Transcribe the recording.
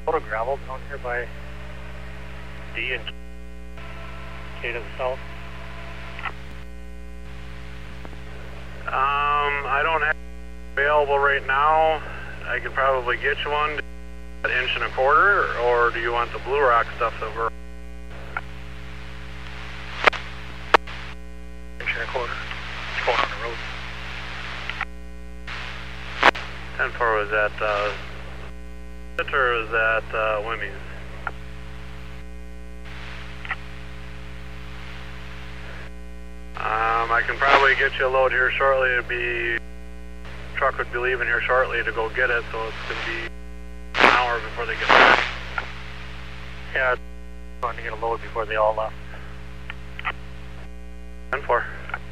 Load of gravel down here by D and K to the south. I don't have available right now. I could probably get you one, an 1.25 inches, or do you want the Blue Rock stuff that we're... 1.25 inches. It's going on the road. 10-4 was at, or was that, Wimmy's? I can probably get you a load here shortly. Truck would be leaving here shortly to go get it, so it's going to be an hour before they get back. Yeah, I'm going to get a load before they all left. 10-4.